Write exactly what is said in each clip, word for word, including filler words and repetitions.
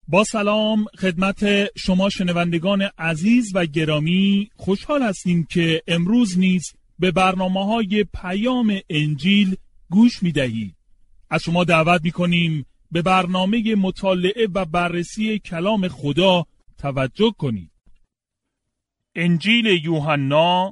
با سلام خدمت شما شنوندگان عزیز و گرامی، خوشحال هستیم که امروز نیز به برنامه‌های پیام انجیل گوش می‌دهید. از شما دعوت می‌کنیم به برنامه مطالعه و بررسی کلام خدا توجه کنید. انجیل یوحنا،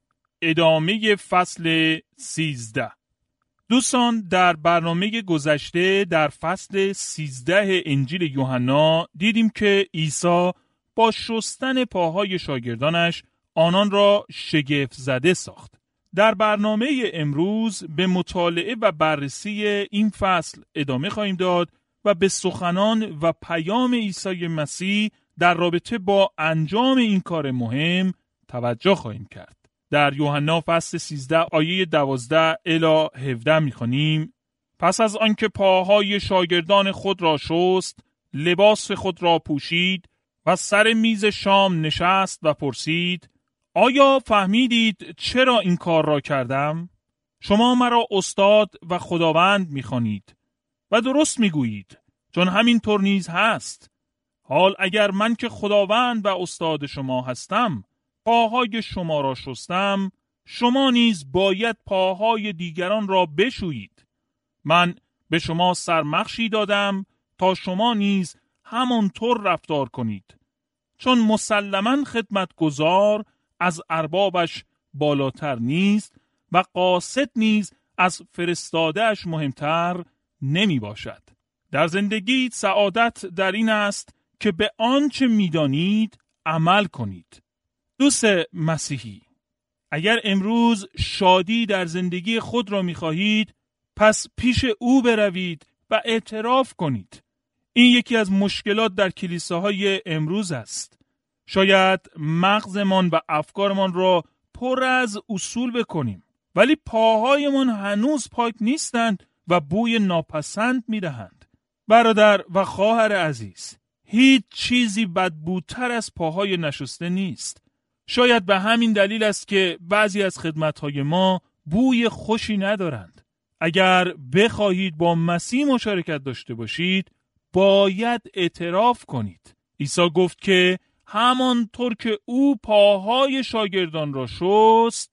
ادامه فصل سیزده. دوستان، در برنامه گذشته در فصل سیزده انجیل یوحنا دیدیم که عیسی با شستن پاهای شاگردانش آنان را شگفت زده ساخت. در برنامه امروز به مطالعه و بررسی این فصل ادامه خواهیم داد و به سخنان و پیام عیسی مسیح در رابطه با انجام این کار مهم توجه خواهیم کرد. در یوحنا فصل سیزده آیه دوازده الی هفده می‌خوانیم: پس از آنکه پاهای شاگردان خود را شست، لباس خود را پوشید و سر میز شام نشست و پرسید: آیا فهمیدید چرا این کار را کردم؟ شما مرا استاد و خداوند می‌خوانید و درست می‌گویید، چون همین طور نیز هست. حال اگر من که خداوند و استاد شما هستم پاهای شما را شستم، شما نیز باید پاهای دیگران را بشویید. من به شما سرمخشی دادم تا شما نیز همانطور رفتار کنید، چون مسلماً خدمتگزار از اربابش بالاتر نیست و قاصد نیز از فرستاده‌اش مهمتر نمی باشد. در زندگی سعادت در این است که به آنچه می دانید عمل کنید. دوست مسیحی، اگر امروز شادی در زندگی خود را می خواهید، پس پیش او بروید و اعتراف کنید. این یکی از مشکلات در کلیساهای امروز است. شاید مغزمان و افکارمان را پر از اصول بکنیم، ولی پاهایمان هنوز پاک نیستند و بوی ناپسند می دهند. برادر و خواهر عزیز، هیچ چیزی بدبوتر از پاهای نشسته نیست. شاید به همین دلیل است که بعضی از خدمت‌های ما بوی خوشی ندارند. اگر بخواهید با مسیح مشارکت داشته باشید، باید اعتراف کنید. عیسی گفت که همانطور که او پاهای شاگردان را شست،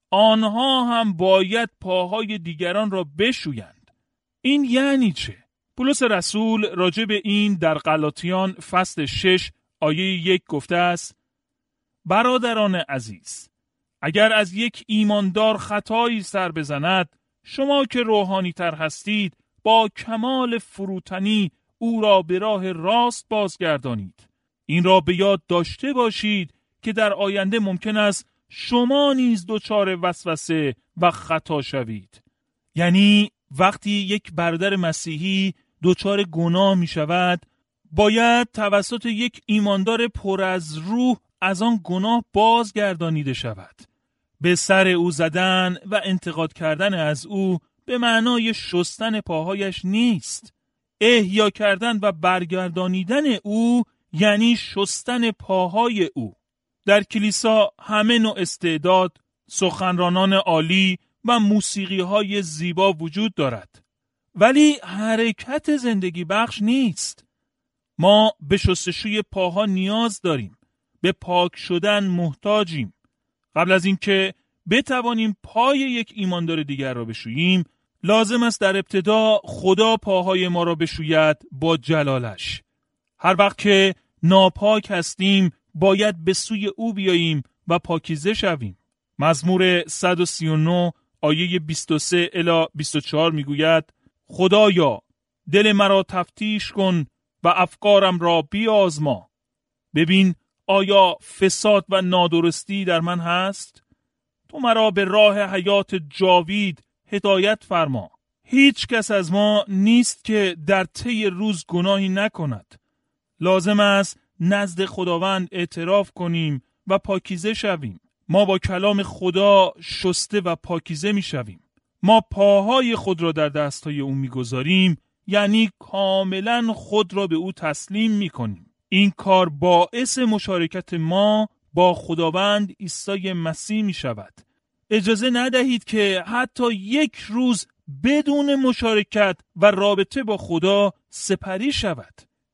آنها هم باید پاهای دیگران را بشویند. این یعنی چه؟ پولس رسول راجع به این در غلاطیان فصل شش آیه یک گفته است: برادران عزیز، اگر از یک ایماندار خطایی سر بزند، شما که روحانی تر هستید با کمال فروتنی او را به راه راست بازگردانید. این را به یاد داشته باشید که در آینده ممکن است شما نیز دچار وسوسه و خطا شوید. یعنی وقتی یک برادر مسیحی دچار گناه می شود، باید توسط یک ایماندار پر از روح از آن گناه بازگردانیده شود. به سر او زدن و انتقاد کردن از او به معنای شستن پاهایش نیست. احیا کردن و برگردانیدن او یعنی شستن پاهای او. در کلیسا همه نوع استعداد، سخنرانان عالی و موسیقی های زیبا وجود دارد، ولی حرکت زندگی بخش نیست. ما به شستشوی پاها نیاز داریم. به پاک شدن محتاجیم. قبل از اینکه بتوانیم پای یک ایماندار دیگر را بشوییم، لازم است در ابتدا خدا پاهای ما را بشوید با جلالش. هر وقت که ناپاک هستیم، باید به سوی او بیاییم و پاکیزه شویم. مزمور صد و سی و نه آیه بیست و سه الی بیست و چهار میگوید: خدایا، دل مرا تفتیش کن و افکارم را بیازما. ببین آیا فساد و نادرستی در من هست؟ تو مرا به راه حیات جاوید هدایت فرما. هیچ کس از ما نیست که در طی روز گناهی نکند. لازم است نزد خداوند اعتراف کنیم و پاکیزه شویم. ما با کلام خدا شسته و پاکیزه می شویم. ما پاهای خود را در دستهای او می گذاریم، یعنی کاملا خود را به او تسلیم می کنیم. این کار باعث مشارکت ما با خداوند عیسی مسیح می شود. اجازه ندهید که حتی یک روز بدون مشارکت و رابطه با خدا سپری شود.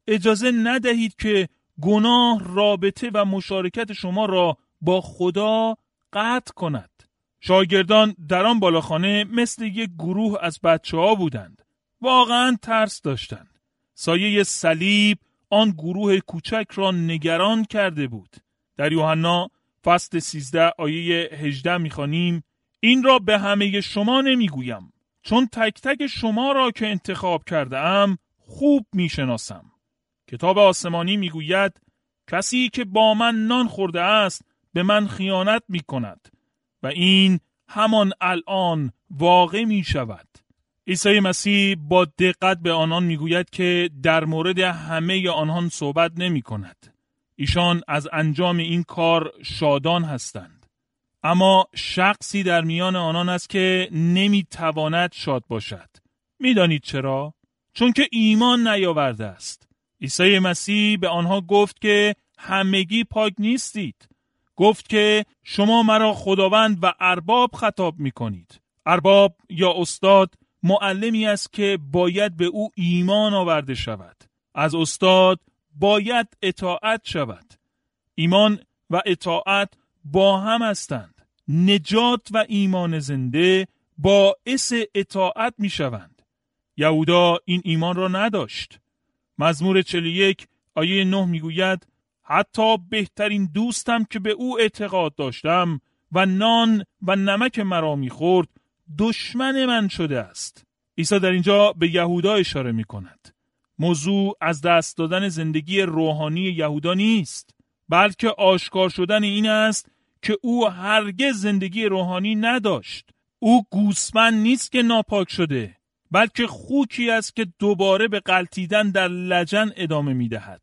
اجازه ندهید که گناه رابطه و مشارکت شما را با خدا قطع کند. شاگردان در آن بالاخانه مثل یک گروه از بچه ها بودند. واقعا ترس داشتند. سایه صلیب آن گروه کوچک را نگران کرده بود. در یوحنا فصل سیزده آیه هجده می‌خوانیم: این را به همه شما نمیگویم، چون تک تک شما را که انتخاب کرده ام خوب میشناسم. کتاب آسمانی میگوید کسی که با من نان خورده است به من خیانت میکند و این همان الان واقع میشود. عیسی مسیح با دقت به آنان میگوید که در مورد همه آنان صحبت نمی کند. ایشان از انجام این کار شادان هستند. اما شخصی در میان آنان است که نمیتواند شاد باشد. میدانید چرا؟ چون که ایمان نیاورده است. عیسی مسیح به آنها گفت که همگی پاک نیستید. گفت که شما مرا خداوند و ارباب خطاب میکنید. ارباب یا استاد معلمی است که باید به او ایمان آورده شود. از استاد باید اطاعت شود. ایمان و اطاعت با هم هستند. نجات و ایمان زنده باعث اطاعت می شوند. یهودا این ایمان را نداشت. مزمور چهل و یک آیه نه می گوید حتی بهترین دوستم که به او اعتقاد داشتم و نان و نمک مرا می خورد دشمن من شده است. عیسی در اینجا به یهودا اشاره می کند. موضوع از دست دادن زندگی روحانی یهودا نیست، بلکه آشکار شدن این است که او هرگز زندگی روحانی نداشت. او گوسفند نیست که ناپاک شده، بلکه خوکی است که دوباره به غلطیدن در لجن ادامه می دهد.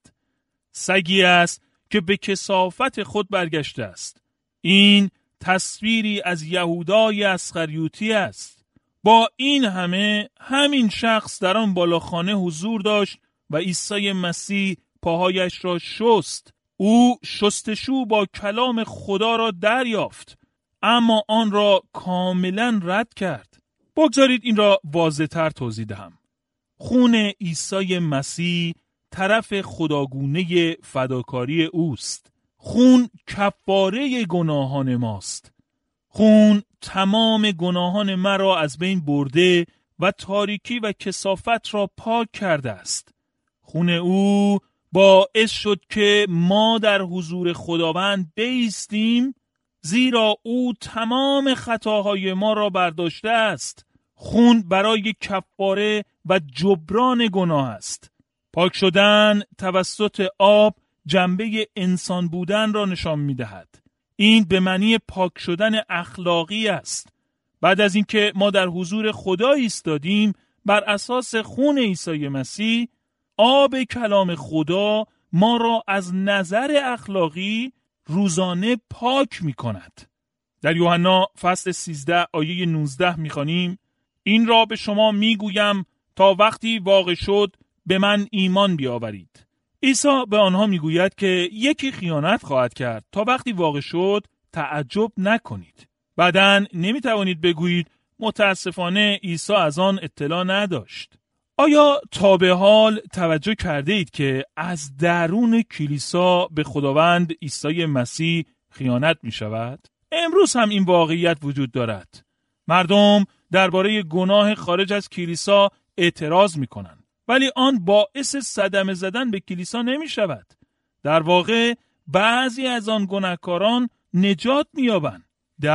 سگی است که به کثافت خود برگشته است. این تصویری از یهودای اسخریوطی است. با این همه همین شخص در آن بالاخانه حضور داشت و عیسی مسیح پاهایش را شست. او شستشو با کلام خدا را دریافت، اما آن را کاملا رد کرد. بگذارید این را واضح‌تر توضیح دهم. خون عیسی مسیح طرف خداگونه فداکاری اوست. خون کفاره گناهان ماست. خون تمام گناهان مرا از بین برده و تاریکی و کثافت را پاک کرده است. خون او باعث شد که ما در حضور خداوند بایستیم، زیرا او تمام خطاهای ما را برداشته است. خون برای کفاره و جبران گناه است. پاک شدن توسط آب جنبه انسان بودن را نشان می دهد. این به معنی پاک شدن اخلاقی است. بعد از اینکه ما در حضور خدا ایستادیم، بر اساس خون عیسی مسیح، آب کلام خدا ما را از نظر اخلاقی روزانه پاک می کند. در یوحنا فصل سیزده آیه نوزده می خوانیم: این را به شما می گویم تا وقتی واقع شد به من ایمان بیاورید. عیسی به آنها می گوید که یکی خیانت خواهد کرد، تا وقتی واقع شد تعجب نکنید. بعداً نمی توانید بگویید متاسفانه عیسی از آن اطلاع نداشت. آیا تا به حال توجه کرده اید که از درون کلیسا به خداوند عیسی مسیح خیانت می شود؟ امروز هم این واقعیت وجود دارد. مردم درباره گناه خارج از کلیسا اعتراض می کنند، ولی آن باعث صدمه زدن به کلیسا نمی شود. در واقع بعضی از آن گناهکاران نجات می یابند.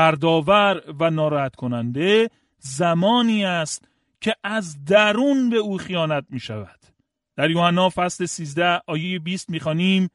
دردآور و ناراحت کننده زمانی است که از درون به او خیانت می شود. در یوحنا فصل سیزده آیه بیست می خوانیم: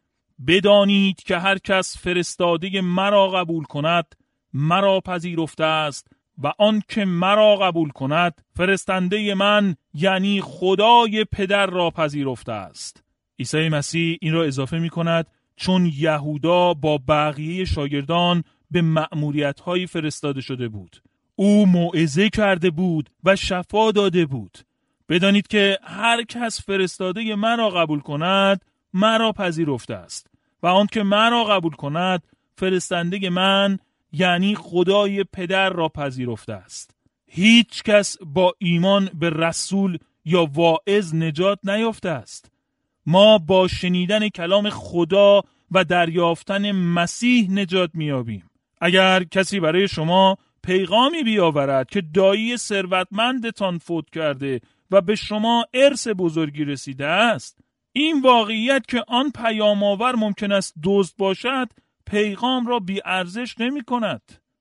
بدانید که هر کس فرستاده مرا قبول کند مرا پذیرفته است و آن که مرا قبول کند فرستنده من یعنی خدای پدر را پذیرفته است. عیسی مسیح این را اضافه می کند چون یهودا با بقیه شاگردان به مأموریت‌های فرستاده شده بود. او موعظه کرده بود و شفا داده بود. بدانید که هر کس فرستاده مرا قبول کند مرا پذیرفته است و آن که مرا قبول کند فرستنده من یعنی خدای پدر را پذیرفته است. هیچ کس با ایمان به رسول یا واعظ نجات نیافته است. ما با شنیدن کلام خدا و دریافتن مسیح نجات می‌یابیم. اگر کسی برای شما پیغامی بیاورد که دایی ثروتمندتان فوت کرده و به شما ارث بزرگی رسیده است، این واقعیت که آن پیام آور ممکن است دزد باشد پیغام را بی ارزش نمی کند.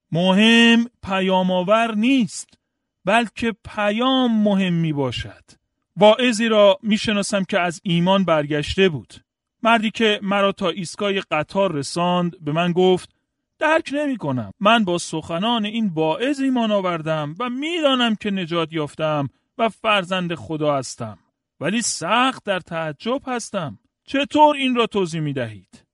مهم پیام آور نیست، بلکه پیام مهم می باشد. واعظی را می شناسم که از ایمان برگشته بود. مردی که مرا تا ایستگاه قطار رساند به من گفت درک نمی کنم. من با سخنان این واعظ ایمان آوردم و می دانم که نجات یافتم و فرزند خدا هستم، ولی سخت در تعجب هستم. چطور این را توضیح می دهید؟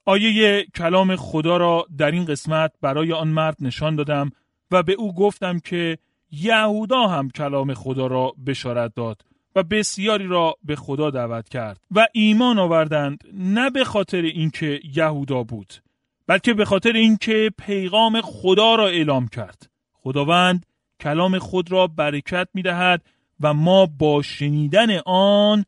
آیه کلام خدا را در این قسمت برای آن مرد نشان دادم و به او گفتم که یهودا هم کلام خدا را بشارت داد و بسیاری را به خدا دعوت کرد و ایمان آوردند، نه به خاطر اینکه یهودا بود، بلکه به خاطر اینکه پیغام خدا را اعلام کرد. خداوند کلام خود را برکت می‌دهد و ما با شنیدن آن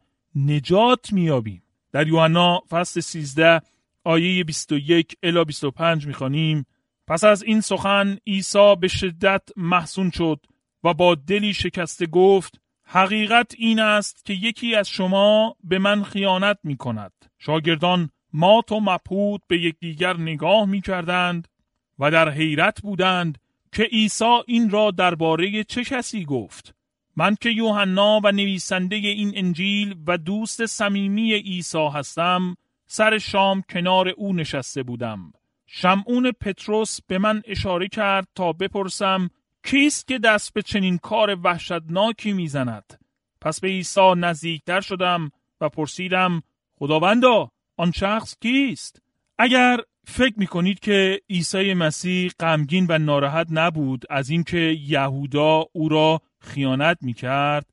نجات می‌یابیم. در یوحنا فصل سیزده آیه بیست و یک الی بیست و پنج می‌خوانیم: پس از این سخن عیسی به شدت محزون شد و با دلی شکسته گفت حقیقت این است که یکی از شما به من خیانت می‌کند. شاگردان مات و مبهوت به یکدیگر نگاه می‌کردند و در حیرت بودند که عیسی این را درباره چه کسی گفت. من که یوحنا و نویسنده این انجیل و دوست صمیمی عیسی هستم، سر شام کنار او نشسته بودم. شمعون پتروس به من اشاره کرد تا بپرسم کیست که دست به چنین کار وحشتناکی میزند؟ پس به عیسی نزدیکتر شدم و پرسیدم خداوندا آن شخص کیست؟ اگر فکر میکنید که عیسی مسیح غمگین و ناراحت نبود از اینکه یهودا او را خیانت میکرد،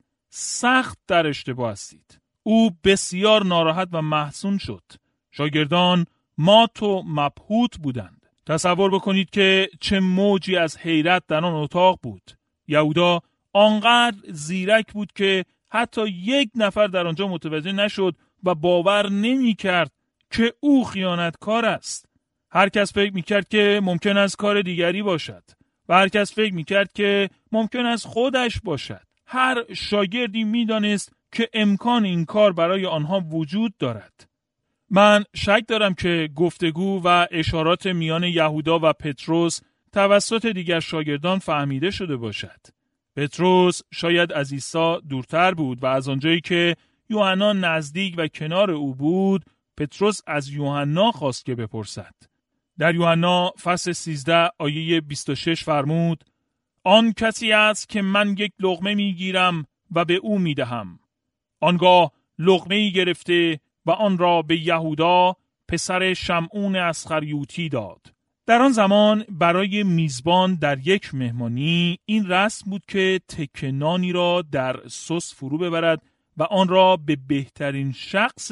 سخت در اشتباه هستید. او بسیار ناراحت و محزون شد. شاگردان مات و مبهوت بودند. تصور بکنید که چه موجی از حیرت در آن اتاق بود. یهودا آنقدر زیرک بود که حتی یک نفر در آنجا متوجه نشد و باور نمی کرد که او خیانتکار است. هر کس فکر می کرد که ممکن است کار دیگری باشد و هر کس فکر می کرد که ممکن است خودش باشد. هر شاگردی می دانست که امکان این کار برای آنها وجود دارد. من شک دارم که گفتگو و اشارات میان یهودا و پتروس توسط دیگر شاگردان فهمیده شده باشد. پتروس شاید از عیسی دورتر بود و از آنجایی که یوحنا نزدیک و کنار او بود، پتروس از یوحنا خواست که بپرسد. در یوحنا فصل سیزده آیه بیست و شش فرمود آن کسی است که من یک لقمه میگیرم و به او میدهم. آنگاه لقمه‌ای گرفته و آن را به یهودا پسر شمعون اسخریوطی داد. در آن زمان برای میزبان در یک مهمانی این رسم بود که تکه نانی را در سس فرو ببرد و آن را به بهترین شخص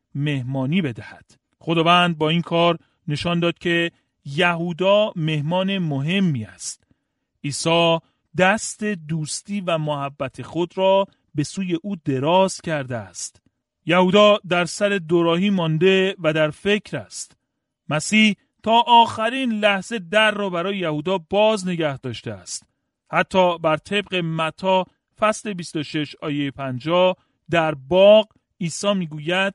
مهمانی بدهد. خداوند با این کار نشان داد که یهودا مهمان مهمی است. عیسی دست دوستی و محبت خود را به سوی او دراز کرده است. یهودا در سر دوراهی مانده و در فکر است. مسیح تا آخرین لحظه در را برای یهودا باز نگه داشته است. حتی بر طبق متی فصل بیست و شش آیه پنجاه در باغ عیسی میگوید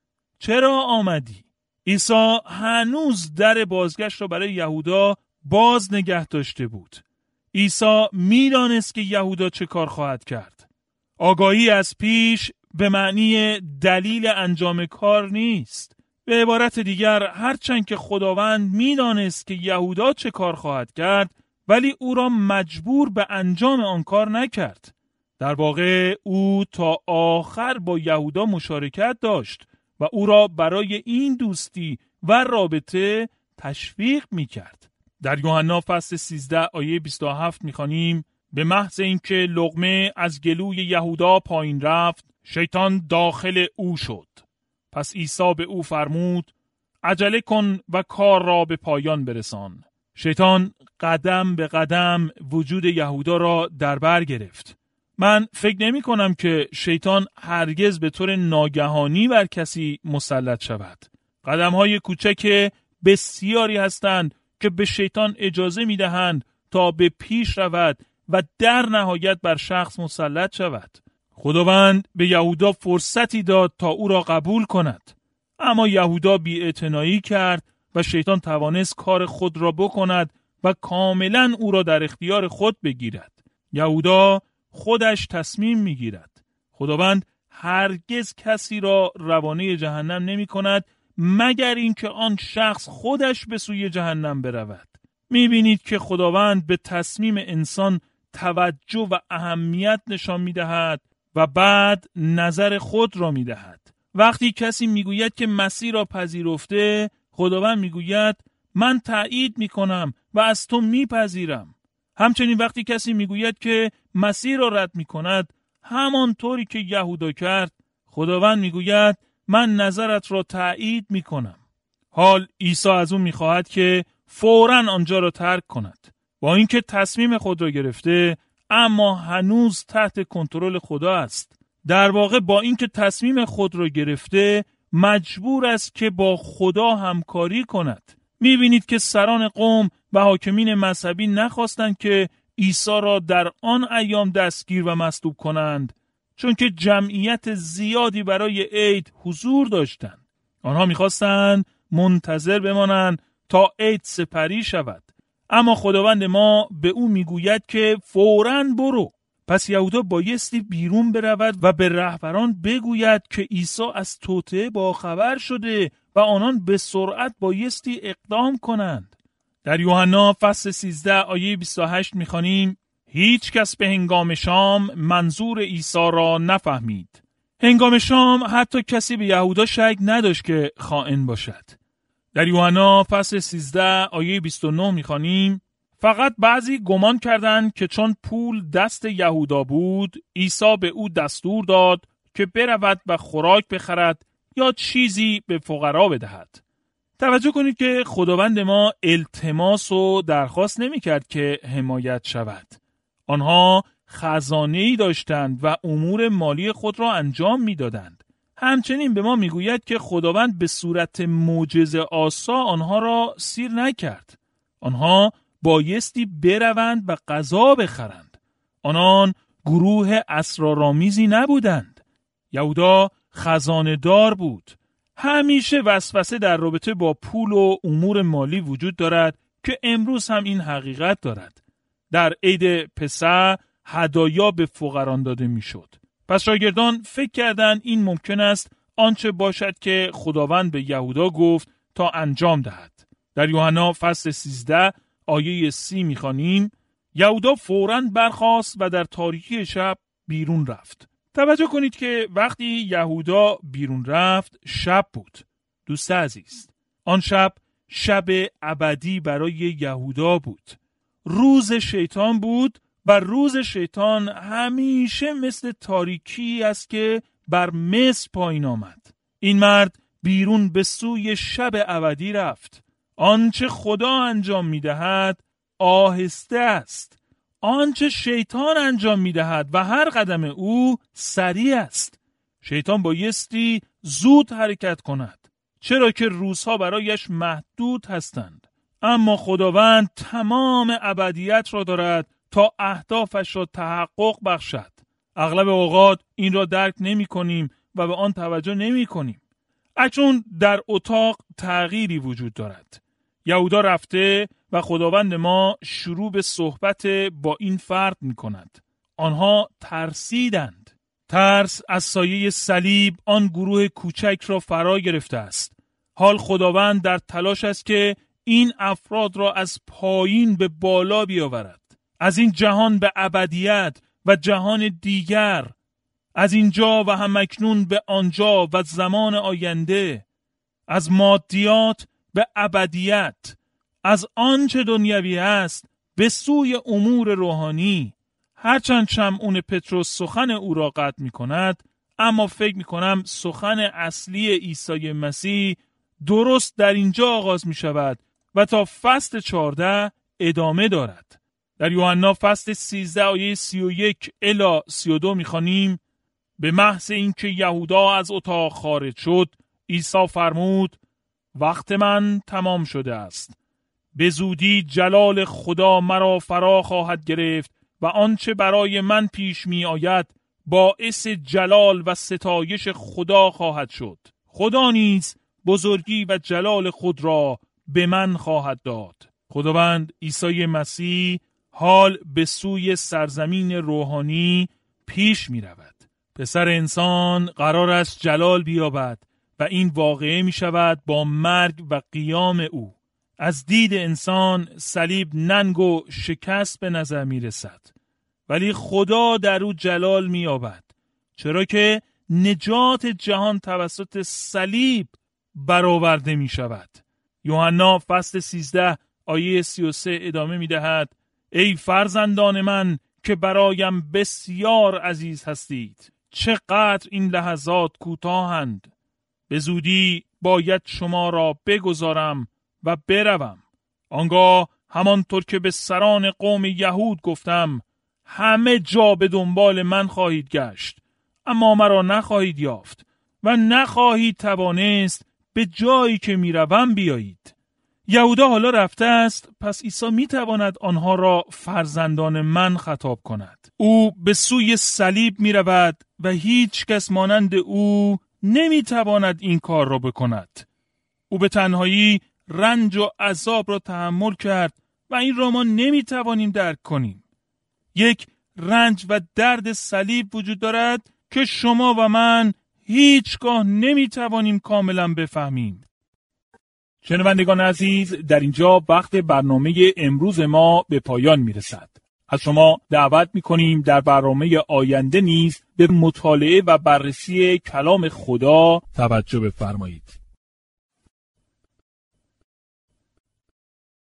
چرا آمدی؟ عیسی هنوز در بازگشت را برای یهودا باز نگه داشته بود. عیسی میدانست که یهودا چه کار خواهد کرد. آگاهی از پیش به معنی دلیل انجام کار نیست. به عبارت دیگر هرچند که خداوند میدانست که یهودا چه کار خواهد کرد، ولی او را مجبور به انجام آن کار نکرد. در واقع او تا آخر با یهودا مشارکت داشت و او را برای این دوستی و رابطه تشویق میکرد. در یوحنا فصل سیزده آیه بیست و هفت میخوانیم به محض اینکه لقمه از گلوی یهودا پایین رفت، شیطان داخل او شد. پس عیسی به او فرمود عجله کن و کار را به پایان برسان. شیطان قدم به قدم وجود یهودا را در بر گرفت. من فکر نمی کنم که شیطان هرگز به طور ناگهانی بر کسی مسلط شود. قدم‌های کوچک بسیاری هستند که به شیطان اجازه می‌دهند تا به پیش رود و در نهایت بر شخص مسلط شود. خداوند به یهودا فرصتی داد تا او را قبول کند، اما یهودا بی‌اعتنایی کرد و شیطان توانست کار خود را بکند و کاملا او را در اختیار خود بگیرد. یهودا خودش تصمیم میگیرد. خداوند هرگز کسی را روانه جهنم نمی کند مگر اینکه آن شخص خودش به سوی جهنم برود. میبینید که خداوند به تصمیم انسان توجه و اهمیت نشان میدهد و بعد نظر خود را میدهد. وقتی کسی میگوید که مسیح را پذیرفته، خداوند میگوید من تایید میکنم و از تو میپذیرم. همچنین وقتی کسی میگوید که مسیح را رد میکند، همانطوری که یهودا کرد، خداوند میگوید من نظرت را تایید میکنم. حال عیسی از او میخواهد که فوراً آنجا را ترک کند. با اینکه تصمیم خود را گرفته، اما هنوز تحت کنترل خدا است. در واقع با اینکه تصمیم خود را گرفته، مجبور است که با خدا همکاری کند. میبینید که سران قوم و حاکمین مذهبی نخواستند که عیسی را در آن ایام دستگیر و مصلوب کنند، چون که جمعیت زیادی برای عید حضور داشتند. آنها میخواستند منتظر بمانند تا عید سپری شود، اما خداوند ما به او میگوید که فوراً برو. پس یهودا بایستی بیرون برود و به رهبران بگوید که عیسی از توطئه باخبر شده و آنان به سرعت بایستی اقدام کنند. در یوحنا فصل سیزده آیه بیست و هشت می‌خوانیم: هیچ کس به هنگام شام منظور عیسی را نفهمید. هنگام شام حتی کسی به یهودا شک نداشت که خائن باشد. در یوحنا فصل سیزده آیه بیست و نه می‌خوانیم: فقط بعضی گمان کردند که چون پول دست یهودا بود، عیسی به او دستور داد که برود و خوراک بخرد یا چیزی به فقرا بدهد. توجه کنید که خداوند ما التماس و درخواست نمی کرد که حمایت شود. آنها خزانه‌ای داشتند و امور مالی خود را انجام می دادند. همچنین به ما می گوید که خداوند به صورت معجزه آسا آنها را سیر نکرد. آنها بایستی بروند و غذا بخرند. آنان گروه اسرارآمیزی نبودند. یهودا خزانه دار بود. همیشه وسوسه در رابطه با پول و امور مالی وجود دارد که امروز هم این حقیقت دارد. در عید پسح هدایا به فقران داده میشد. پس شاگردان فکر کردند این ممکن است آنچه باشد که خداوند به یهودا گفت تا انجام دهد. در یوحنا فصل سیزده آیه سی میخوانیم: یهودا فوراً برخاست و در تاریکی شب بیرون رفت. توجه کنید که وقتی یهودا بیرون رفت شب بود. دوست عزیز، آن شب شب ابدی برای یهودا بود. روز شیطان بود و روز شیطان همیشه مثل تاریکی است که بر مصر پایین آمد. این مرد بیرون به سوی شب ابدی رفت. آنچه خدا انجام می‌دهد آهسته است. آنچه شیطان انجام می‌دهد و هر قدم او سریع است. شیطان بایستی زود حرکت کند، چرا که روزها برایش محدود هستند. اما خداوند تمام ابدیت را دارد تا اهدافش را تحقق بخشد. اغلب اوقات این را درک نمی کنیم و به آن توجه نمی کنیم. اکنون در اتاق تغییری وجود دارد. یهودا رفته و خداوند ما شروع به صحبت با این فرد می کند. آنها ترسیدند. ترس از سایه صلیب آن گروه کوچک را فرا گرفته است. حال خداوند در تلاش است که این افراد را از پایین به بالا بیاورد. از این جهان به ابدیت و جهان دیگر، از اینجا و همکنون به آنجا و زمان آینده، از مادیات به ابدیت، از آنچه دنیوی است به سوی امور روحانی. هرچند شمعون پتروس سخن او را قطع می کند، اما فکر می کنم سخن اصلی عیسی مسیح درست در اینجا آغاز می شود و تا فصل چهارده ادامه دارد. در یوحنا فصل سیزده آیه سی و یک الی سی و دو می‌خوانیم: به محض اینکه یهودا از اتاق خارج شد، عیسی فرمود: وقت من تمام شده است. به زودی جلال خدا مرا فرا خواهد گرفت و آنچه برای من پیش می آید باعث جلال و ستایش خدا خواهد شد. خدا نیز بزرگی و جلال خود را به من خواهد داد. خداوند عیسی مسیح حال به سوی سرزمین روحانی پیش می رود. پسر انسان قرار است جلال بیابد و این واقعه می شود با مرگ و قیام او. از دید انسان صلیب ننگ و شکست به نظر می رسد، ولی خدا در او جلال می یابد، چرا که نجات جهان توسط صلیب برآورده می شود. یوحنا فصل سیزده آیه سی و سه ادامه می دهد: ای فرزندان من که برایم بسیار عزیز هستید، چقدر این لحظات کوتاهند. به زودی باید شما را بگذارم و بروم. آنگاه همانطور که به سران قوم یهود گفتم، همه جا به دنبال من خواهید گشت، اما مرا نخواهید یافت و نخواهید توانست به جایی که میروم بیایید. یهودا حالا رفته است، پس عیسی میتواند آنها را فرزندان من خطاب کند. او به سوی صلیب میرود و هیچ کس مانند او نمیتواند این کار را بکند. او به تنهایی رنج و عذاب را تحمل کرد و این را ما نمیتوانیم درک کنیم. یک رنج و درد صلیب وجود دارد که شما و من هیچگاه نمیتوانیم کاملا بفهمیم. شنوندگان عزیز، در اینجا وقت برنامه امروز ما به پایان میرسد. از شما دعوت میکنیم در برنامه آینده نیز به مطالعه و بررسی کلام خدا توجه بفرمایید.